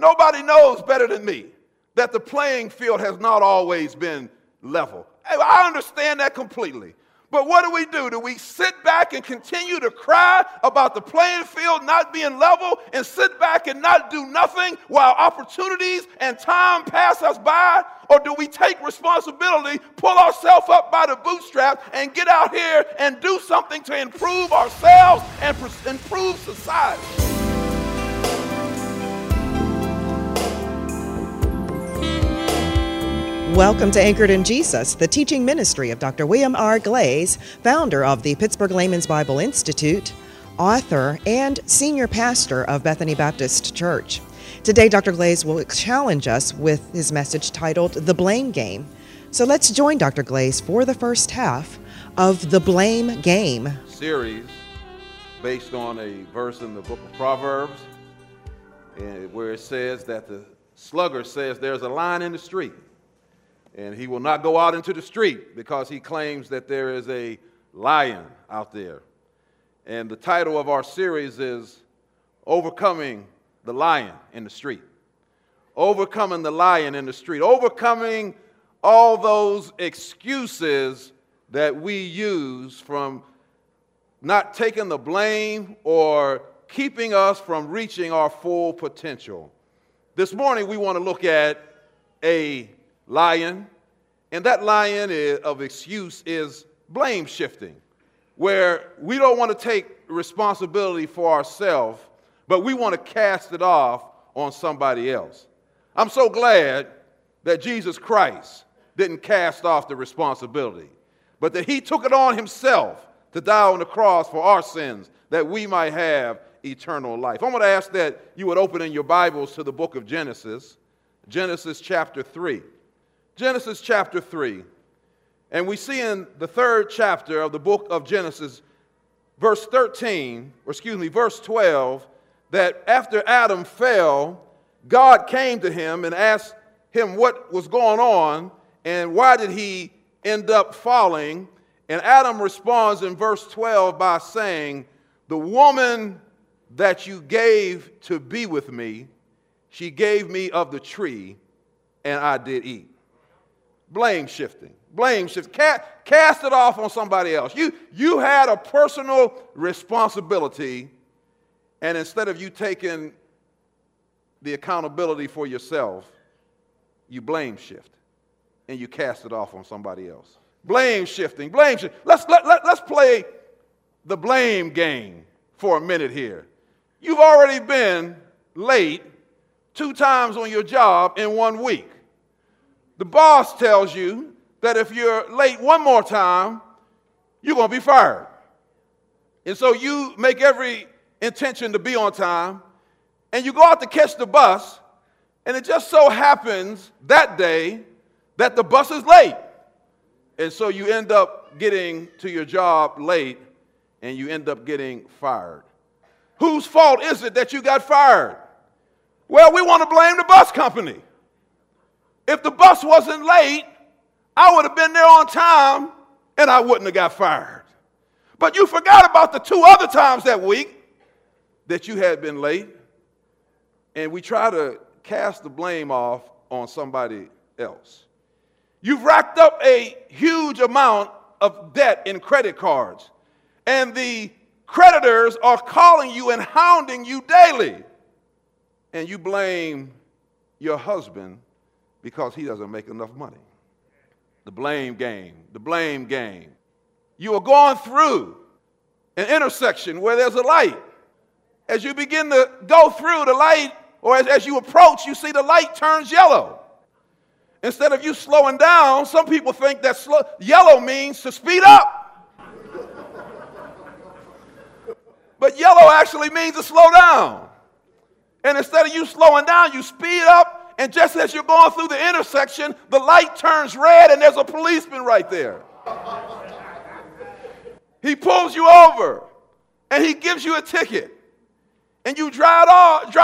Nobody knows better than me that the playing field has not always been level. I understand that completely. But what do? Do we sit back and continue to cry about the playing field not being level and sit back and not do nothing while opportunities and time pass us by? Or do we take responsibility, pull ourselves up by the bootstraps, and get out here and do something to improve ourselves and improve society? Welcome to Anchored in Jesus, the teaching ministry of Dr. William R. Glaze, founder of the Pittsburgh Layman's Bible Institute, author, and senior pastor of Bethany Baptist Church. Today, Dr. Glaze will challenge us with his message titled The Blame Game. So let's join Dr. Glaze for the first half of The Blame Game. Series based on a verse in the book of Proverbs, where it says that the sluggard says there's a lion in the street. And he will not go out into the street because he claims that there is a lion out there. And the title of our series is Overcoming the Lion in the Street. Overcoming the lion in the street. Overcoming all those excuses that we use from not taking the blame or keeping us from reaching our full potential. This morning we want to look at a lion, and that lion of excuse is blame shifting, where we don't want to take responsibility for ourselves, but we want to cast it off on somebody else. I'm so glad that Jesus Christ didn't cast off the responsibility, but that he took it on himself to die on the cross for our sins, that we might have eternal life. I'm going to ask that you would open in your Bibles to the book of Genesis, Genesis chapter 3. Genesis chapter 3, and we see in the third chapter of the book of Genesis, verse 12, that after Adam fell, God came to him and asked him what was going on and why did he end up falling. And Adam responds in verse 12 by saying, "The woman that you gave to be with me, she gave me of the tree, and I did eat." Blame shifting. Blame shifting. Cast it off on somebody else. You had a personal responsibility, and instead of you taking the accountability for yourself, you blame shift, and you cast it off on somebody else. Blame shifting. Blame shifting. Let's play the blame game for a minute here. You've already been late 2 times on your job in 1 week. The boss tells you that if you're late one more time, you're going to be fired. And so you make every intention to be on time, and you go out to catch the bus, and it just so happens that day that the bus is late. And so you end up getting to your job late, and you end up getting fired. Whose fault is it that you got fired? Well, we want to blame the bus company. If the bus wasn't late, I would have been there on time and I wouldn't have got fired. But you forgot about the 2 other times that week that you had been late, and we try to cast the blame off on somebody else. You've racked up a huge amount of debt in credit cards, and the creditors are calling you and hounding you daily, and you blame your husband because he doesn't make enough money. The blame game, the blame game. You are going through an intersection where there's a light. As you begin to go through the light, or as you approach, you see the light turns yellow. Instead of you slowing down, some people think that yellow means to speed up. But yellow actually means to slow down. And instead of you slowing down, you speed up. And just as you're going through the intersection, the light turns red and there's a policeman right there. He pulls you over and he gives you a ticket. And you drive off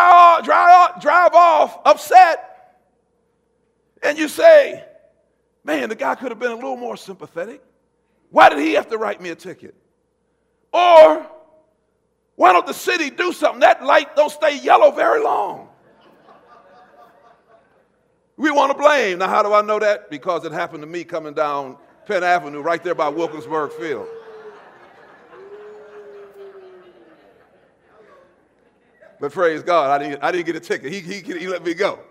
upset. And you say, man, the guy could have been a little more sympathetic. Why did he have to write me a ticket? Or why don't the city do something? That light don't stay yellow very long. We want to blame. Now, how do I know that? Because it happened to me coming down Penn Avenue right there by Wilkinsburg Field. But praise God, I didn't get a ticket. He let me go.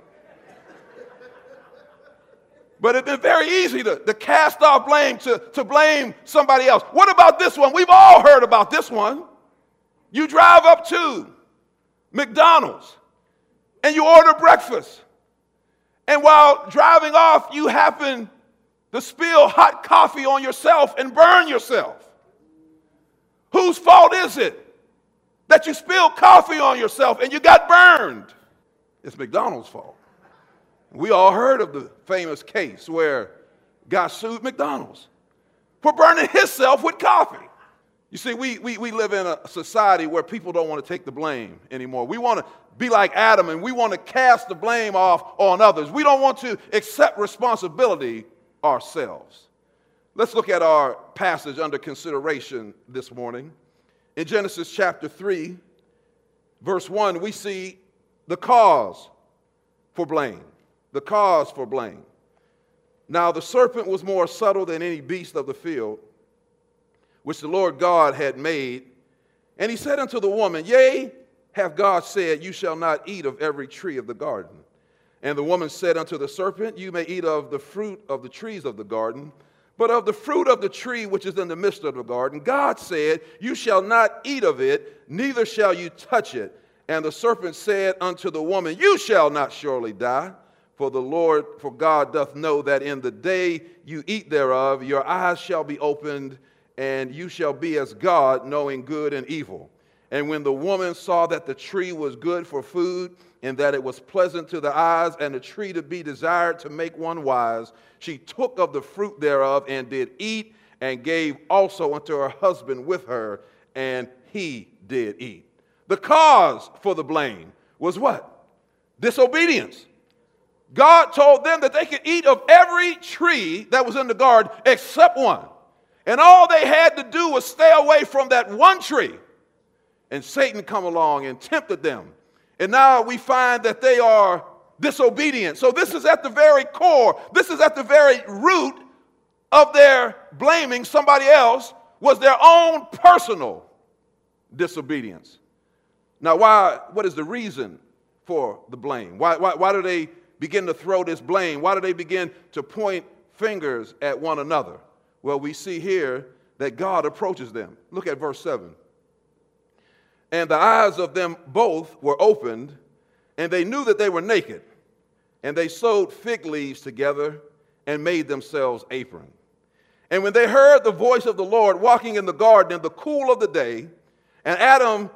But it's been very easy to cast off blame, to blame somebody else. What about this one? We've all heard about this one. You drive up to McDonald's and you order breakfast. And while driving off, you happen to spill hot coffee on yourself and burn yourself. Whose fault is it that you spilled coffee on yourself and you got burned? It's McDonald's fault. We all heard of the famous case where God sued McDonald's for burning himself with coffee. You see, we live in a society where people don't want to take the blame anymore. We want to be like Adam, and we want to cast the blame off on others. We don't want to accept responsibility ourselves. Let's look at our passage under consideration this morning. In Genesis chapter 3, verse 1, we see the cause for blame. The cause for blame. Now the serpent was more subtle than any beast of the field, which the Lord God had made. And he said unto the woman, Yea, hath God said, You shall not eat of every tree of the garden. And the woman said unto the serpent, You may eat of the fruit of the trees of the garden, but of the fruit of the tree which is in the midst of the garden, God said, You shall not eat of it, neither shall you touch it. And the serpent said unto the woman, You shall not surely die. For God doth know that in the day you eat thereof, your eyes shall be opened, and you shall be as God, knowing good and evil. And when the woman saw that the tree was good for food, and that it was pleasant to the eyes, and a tree to be desired to make one wise, she took of the fruit thereof, and did eat, and gave also unto her husband with her, and he did eat. The cause for the blame was what? Disobedience. God told them that they could eat of every tree that was in the garden except one. And all they had to do was stay away from that one tree. And Satan come along and tempted them. And now we find that they are disobedient. So this is at the very core, this is at the very root of their blaming somebody else, was their own personal disobedience. Now, what is the reason for the blame? Why do they begin to throw this blame? Why do they begin to point fingers at one another? Well, we see here that God approaches them. Look at verse 7. And the eyes of them both were opened, and they knew that they were naked. And they sewed fig leaves together and made themselves aprons. And when they heard the voice of the Lord walking in the garden in the cool of the day, and Adam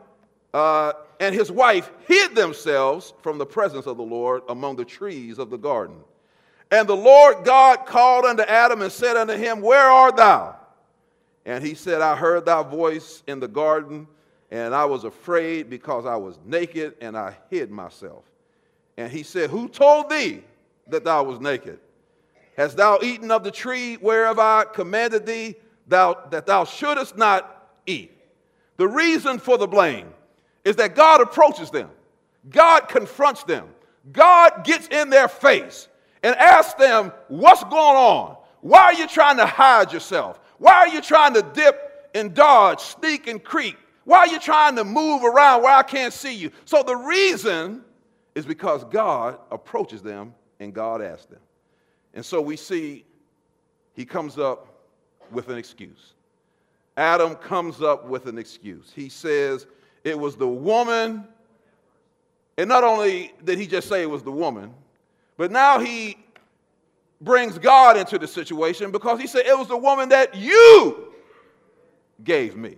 and his wife hid themselves from the presence of the Lord among the trees of the garden. And the Lord God called unto Adam and said unto him, Where art thou? And he said, I heard thy voice in the garden, and I was afraid because I was naked, and I hid myself. And he said, Who told thee that thou was naked? Hast thou eaten of the tree whereof I commanded thee that thou shouldest not eat? The reason for the blame is that God approaches them. God confronts them. God gets in their face and asks them, what's going on? Why are you trying to hide yourself? Why are you trying to dip and dodge, sneak and creep? Why are you trying to move around where I can't see you? So the reason is because God approaches them and God asks them. And so we see he comes up with an excuse. Adam comes up with an excuse. He says, it was the woman, and not only did he just say it was the woman, but now he brings God into the situation because he said it was the woman that you gave me.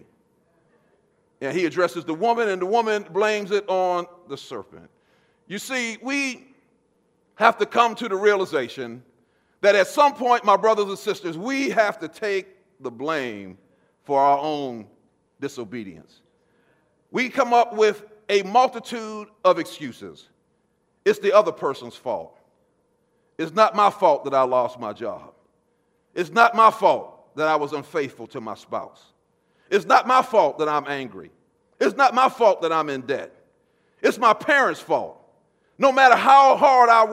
And he addresses the woman, and the woman blames it on the serpent. You see, we have to come to the realization that at some point, my brothers and sisters, we have to take the blame for our own disobedience. We come up with a multitude of excuses. It's the other person's fault. It's not my fault that I lost my job. It's not my fault that I was unfaithful to my spouse. It's not my fault that I'm angry. It's not my fault that I'm in debt. It's my parents' fault. No matter how hard I work,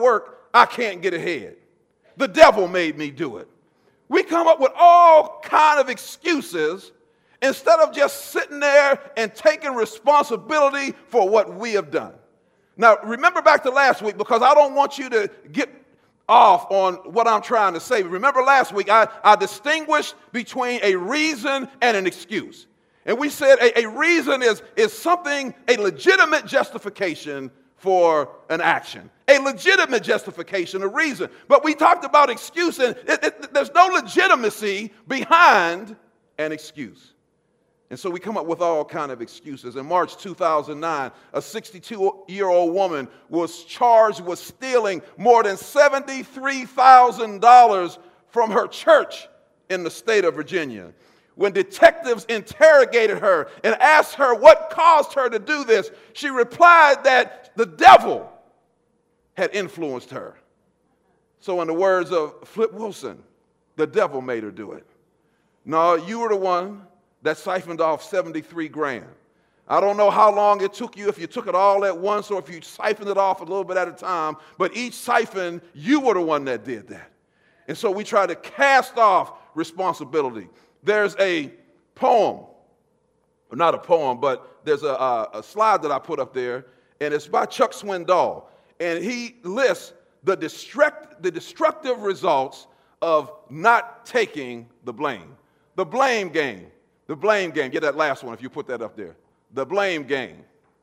I can't get ahead. The devil made me do it. We come up with all kind of excuses instead of just sitting there and taking responsibility for what we have done. Now, remember back to last week, because I don't want you to get off on what I'm trying to say. Remember last week, I distinguished between a reason and an excuse. And we said a reason is something, a legitimate justification for an action. A legitimate justification, a reason. But we talked about excuse, and there's no legitimacy behind an excuse. And so we come up with all kind of excuses. In March 2009, a 62-year-old woman was charged with stealing more than $73,000 from her church in the state of Virginia. When detectives interrogated her and asked her what caused her to do this, she replied that the devil had influenced her. So in the words of Flip Wilson, the devil made her do it. No, you were the one that siphoned off 73 grand. I don't know how long it took you, if you took it all at once or if you siphoned it off a little bit at a time, but each siphon, you were the one that did that. And so we try to cast off responsibility. There's a poem, or not a poem, but there's a slide that I put up there, and it's by Chuck Swindoll. And he lists the destructive results of not taking the blame. The blame game. The blame game. Get that last one if you put that up there. The blame game.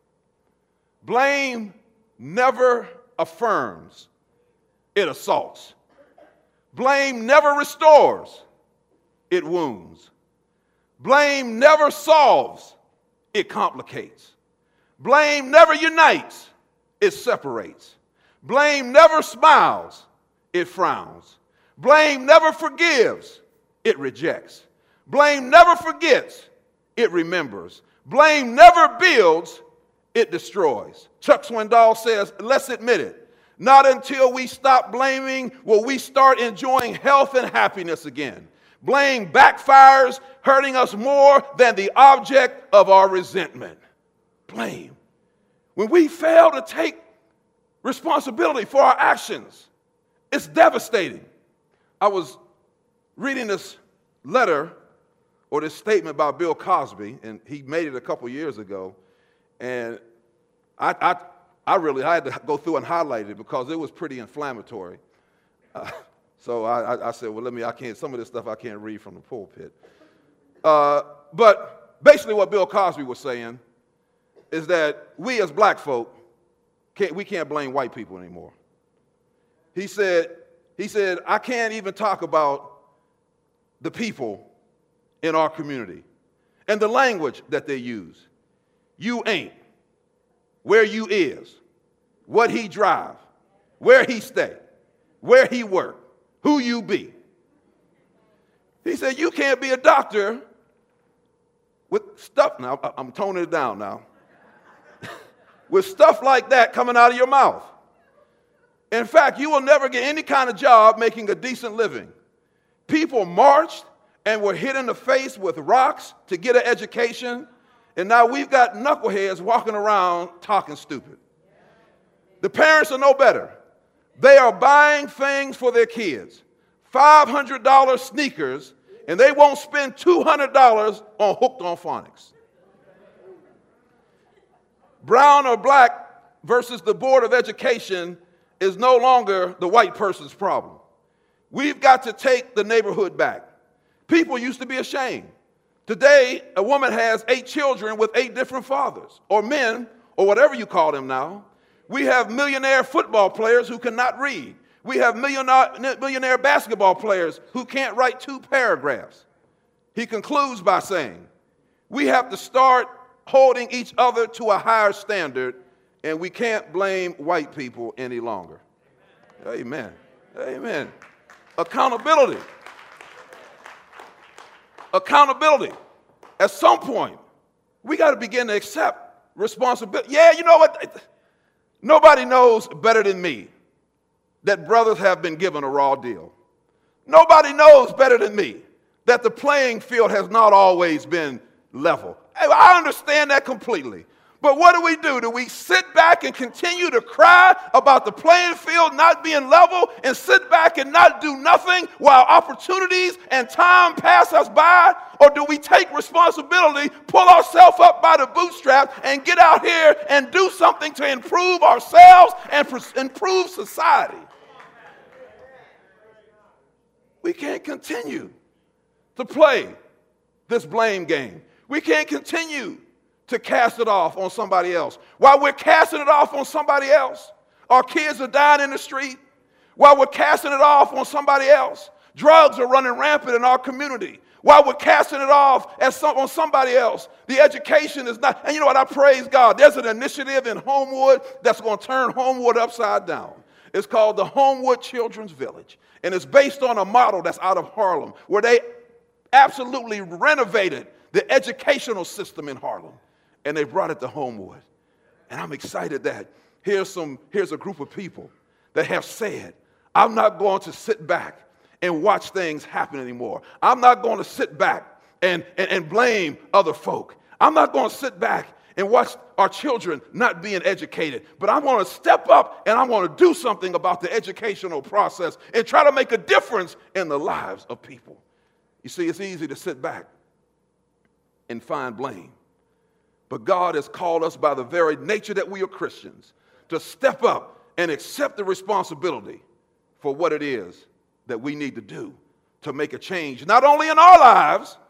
Blame never affirms. It assaults. Blame never restores. It wounds. Blame never solves. It complicates. Blame never unites. It separates. Blame never smiles. It frowns. Blame never forgives. It rejects. Blame never forgets. It remembers. Blame never builds. It destroys. Chuck Swindoll says, let's admit it. Not until we stop blaming will we start enjoying health and happiness again. Blame backfires, hurting us more than the object of our resentment. Blame. When we fail to take responsibility for our actions, it's devastating. I was reading this letter or this statement by Bill Cosby, and he made it a couple years ago, and I had to go through and highlight it because it was pretty inflammatory. So I said, well, some of this stuff I can't read from the pulpit. But basically what Bill Cosby was saying is that we as black folk, we can't blame white people anymore. He said, I can't even talk about the people in our community and the language that they use. You ain't, where you is, what he drive, where he stay, where he work, who you be. He said, you can't be a doctor with stuff, now I'm toning it down now, with stuff like that coming out of your mouth. In fact, you will never get any kind of job making a decent living. People marched and were hit in the face with rocks to get an education, and now we've got knuckleheads walking around talking stupid. The parents are no better. They are buying things for their kids, $500 sneakers, and they won't spend $200 on Hooked on Phonics. Brown or black versus the Board of Education is no longer the white person's problem. We've got to take the neighborhood back. People used to be ashamed. Today, a woman has 8 children with 8 different fathers, or men, or whatever you call them now. We have millionaire football players who cannot read. We have millionaire basketball players who can't write 2 paragraphs. He concludes by saying, we have to start holding each other to a higher standard, and we can't blame white people any longer. Amen. Amen. Accountability. Accountability. At some point, we got to begin to accept responsibility. Yeah, you know what? Nobody knows better than me that brothers have been given a raw deal. Nobody knows better than me that the playing field has not always been level. I understand that completely. But what do? Do we sit back and continue to cry about the playing field not being level and sit back and not do nothing while opportunities and time pass us by? Or do we take responsibility, pull ourselves up by the bootstraps, and get out here and do something to improve ourselves and improve society? We can't continue to play this blame game. We can't continue to cast it off on somebody else. While we're casting it off on somebody else, our kids are dying in the street. While we're casting it off on somebody else, drugs are running rampant in our community. While we're casting it off on somebody else, the education is not. And you know what? I praise God. There's an initiative in Homewood that's going to turn Homewood upside down. It's called the Homewood Children's Village. And it's based on a model that's out of Harlem, where they absolutely renovated the educational system in Harlem. And they brought it to Homewood. And I'm excited that here's a group of people that have said, I'm not going to sit back and watch things happen anymore. I'm not going to sit back and blame other folk. I'm not going to sit back and watch our children not being educated. But I want to step up and I want to do something about the educational process and try to make a difference in the lives of people. You see, it's easy to sit back and find blame. But God has called us by the very nature that we are Christians to step up and accept the responsibility for what it is that we need to do to make a change, not only in our lives,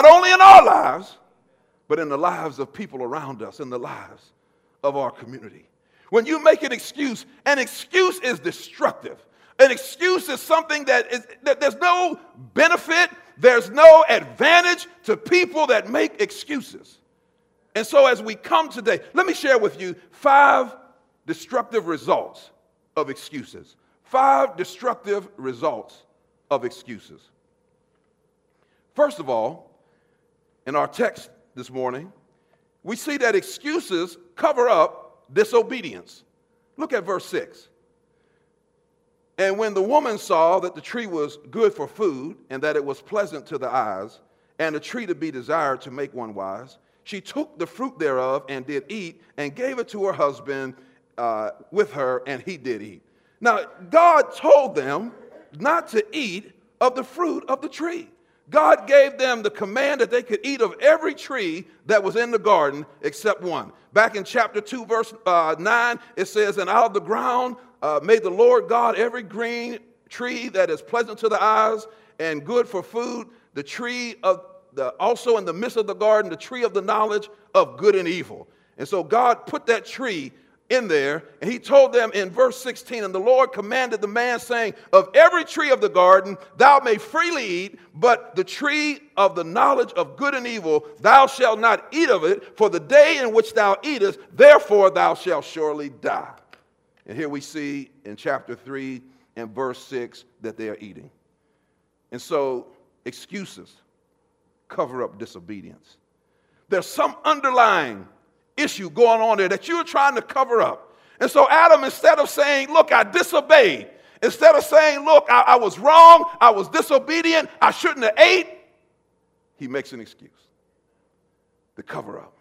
but in the lives of people around us, in the lives of our community. When you make an excuse is destructive. An excuse is something that there's no benefit, there's no advantage to people that make excuses. And so as we come today, let me share with you 5 destructive results of excuses. 5 destructive results of excuses. First of all, in our text this morning, we see that excuses cover up disobedience. Look at verse 6. And when the woman saw that the tree was good for food, and that it was pleasant to the eyes, and a tree to be desired to make one wise, she took the fruit thereof and did eat, and gave it to her husband with her, and he did eat. Now, God told them not to eat of the fruit of the tree. God gave them the command that they could eat of every tree that was in the garden except one. Back in chapter 2, verse 9, it says, and out of the ground made the Lord God every green tree that is pleasant to the eyes and good for food, the tree of also in the midst of the garden, the tree of the knowledge of good and evil. And so God put that tree in there, and he told them in verse 16, and the Lord commanded the man, saying, of every tree of the garden thou may freely eat, but the tree of the knowledge of good and evil, thou shalt not eat of it, for the day in which thou eatest, therefore thou shalt surely die. And here we see in chapter 3 and verse 6 that they are eating. And so excuses cover up disobedience. There's some underlying issue going on there that you're trying to cover up. And so Adam, instead of saying, look, I disobeyed, instead of saying, look, I was wrong, I was disobedient, I shouldn't have ate, he makes an excuse to cover up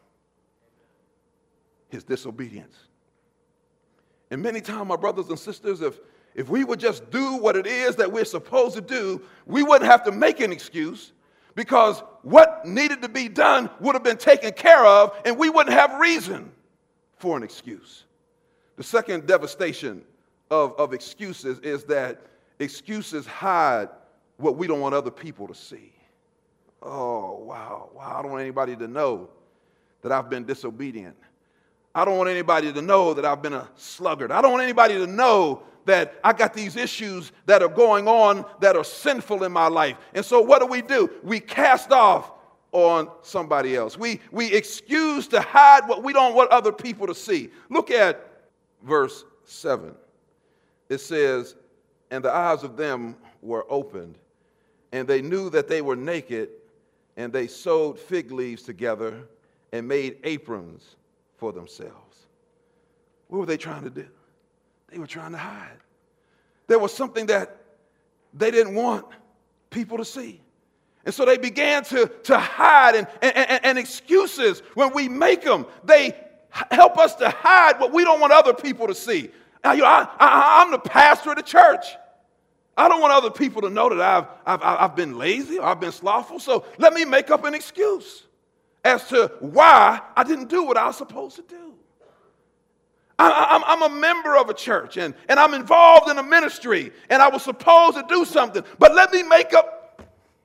his disobedience. And many times, my brothers and sisters, if we would just do what it is that we're supposed to do, we wouldn't have to make an excuse, because what needed to be done would have been taken care of, and we wouldn't have reason for an excuse. The second devastation of excuses is that excuses hide what we don't want other people to see. Oh, wow. I don't want anybody to know that I've been disobedient. I don't want anybody to know that I've been a sluggard. I don't want anybody to know that I got these issues that are going on that are sinful in my life. And so what do? We cast off on somebody else. We excuse to hide what we don't want other people to see. Look at verse 7. It says, and the eyes of them were opened, and they knew that they were naked, and they sewed fig leaves together and made aprons for themselves. What were they trying to do? They were trying to hide. There was something that they didn't want people to see. And so they began to hide, and excuses, when we make them, they help us to hide what we don't want other people to see. Now, I'm the pastor of the church. I don't want other people to know that I've been lazy or I've been slothful. So let me make up an excuse as to why I didn't do what I was supposed to do. I'm a member of a church and I'm involved in a ministry and I was supposed to do something. But let me make up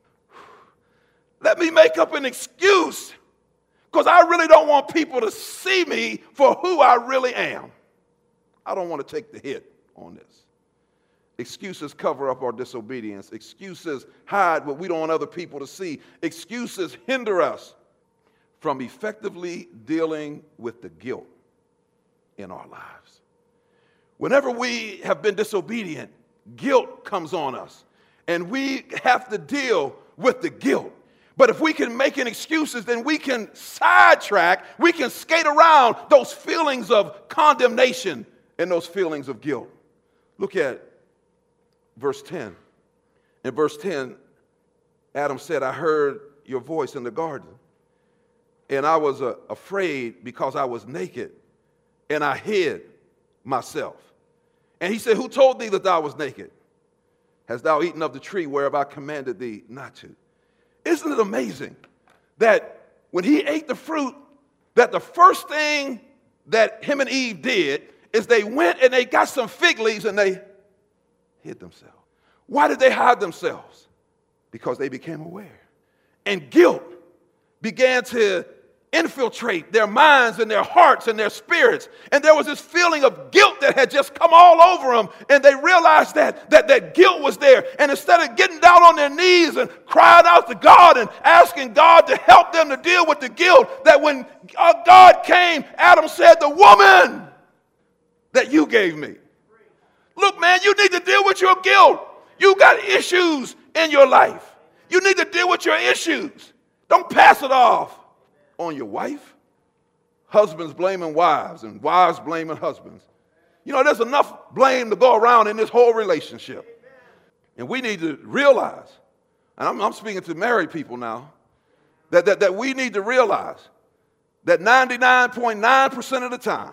an excuse because I really don't want people to see me for who I really am. I don't want to take the hit on this. Excuses cover up our disobedience. Excuses hide what we don't want other people to see. Excuses hinder us from effectively dealing with the guilt in our lives. Whenever we have been disobedient, guilt comes on us, and we have to deal with the guilt. But if we can make excuses, then we can sidetrack, we can skate around those feelings of condemnation and those feelings of guilt. Look at verse 10. In verse 10, Adam said, I heard your voice in the garden, and I was afraid because I was naked, and I hid myself. And he said, who told thee that thou was naked? Hast thou eaten of the tree whereof I commanded thee not to? Isn't it amazing that when he ate the fruit, that the first thing that him and Eve did is they went and they got some fig leaves and they hid themselves. Why did they hide themselves? Because they became aware. And guilt began to infiltrate their minds and their hearts and their spirits. And there was this feeling of guilt that had just come all over them. And they realized that guilt was there. And instead of getting down on their knees and crying out to God and asking God to help them to deal with the guilt, that when God came, Adam said, the woman that you gave me. Look, man, you need to deal with your guilt. You got issues in your life. You need to deal with your issues. Don't pass it off on your wife. Husbands blaming wives and wives blaming husbands. You know, there's enough blame to go around in this whole relationship. And we need to realize, and I'm speaking to married people now, that we need to realize that 99.9% of the time,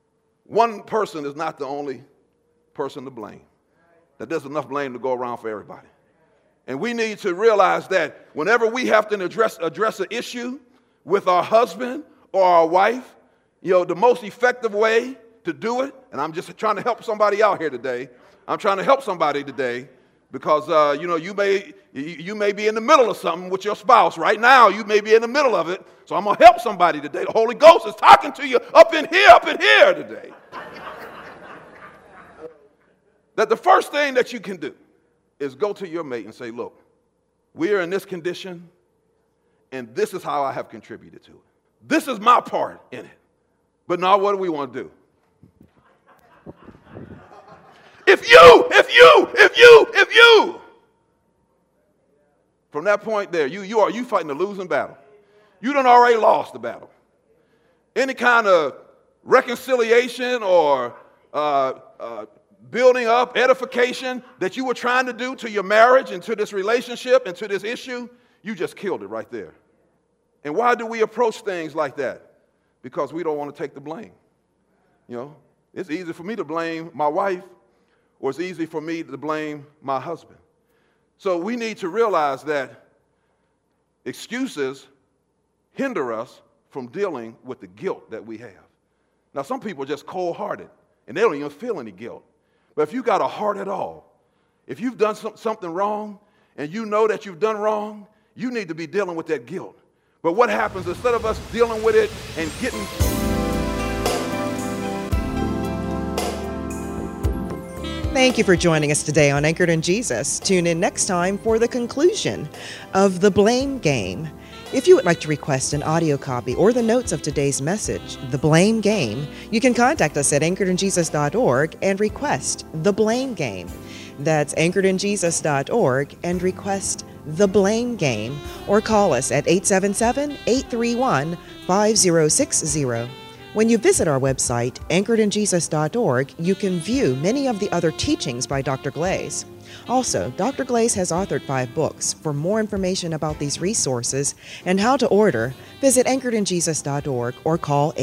one person is not the only person to blame. That there's enough blame to go around for everybody. And we need to realize that whenever we have to address an issue with our husband or our wife, you know, the most effective way to do it, and I'm just trying to help somebody out here today. I'm trying to help somebody today because, you know, you may be in the middle of something with your spouse. Right now, you may be in the middle of it. So I'm going to help somebody today. The Holy Ghost is talking to you up in here today. That the first thing that you can do is go to your mate and say, look, we are in this condition, and this is how I have contributed to it. This is my part in it. But now what do we want to do? If you. From that point there, you fighting a losing battle. You done already lost the battle. Any kind of reconciliation or building up, edification that you were trying to do to your marriage and to this relationship and to this issue, you just killed it right there. And why do we approach things like that? Because we don't want to take the blame. You know, it's easy for me to blame my wife, or it's easy for me to blame my husband. So we need to realize that excuses hinder us from dealing with the guilt that we have. Now, some people are just cold-hearted, and they don't even feel any guilt. But if you got a heart at all, if you've done something wrong, and you know that you've done wrong, you need to be dealing with that guilt. But what happens, instead of us dealing with it and getting... Thank you for joining us today on Anchored in Jesus. Tune in next time for the conclusion of The Blame Game. If you would like to request an audio copy or the notes of today's message, The Blame Game, you can contact us at anchoredinjesus.org and request The Blame Game. That's anchoredinjesus.org and request The Blame Game, or call us at 877-831-5060. When you visit our website, anchoredinjesus.org, you can view many of the other teachings by Dr. Glaze. Also, Dr. Glaze has authored 5 books. For more information about these resources and how to order, visit anchoredinjesus.org or call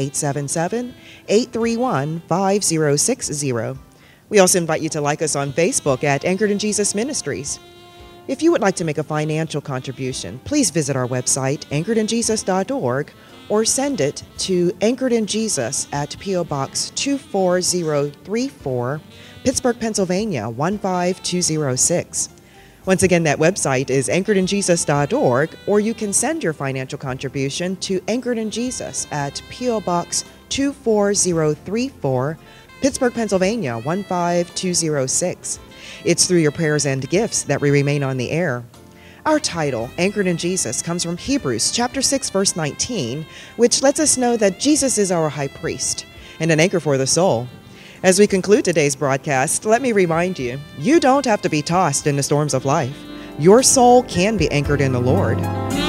877-831-5060. We also invite you to like us on Facebook at Anchored in Jesus Ministries. If you would like to make a financial contribution, please visit our website, anchoredinjesus.org, or send it to Anchored in Jesus at P.O. Box 24034, Pittsburgh, Pennsylvania 15206. Once again, that website is anchoredinjesus.org, or you can send your financial contribution to Anchored in Jesus at P.O. Box 24034, Pittsburgh, Pennsylvania 15206. It's through your prayers and gifts that we remain on the air. Our title, Anchored in Jesus, comes from Hebrews chapter 6, verse 19, which lets us know that Jesus is our high priest and an anchor for the soul. As we conclude today's broadcast, let me remind you, you don't have to be tossed in the storms of life. Your soul can be anchored in the Lord.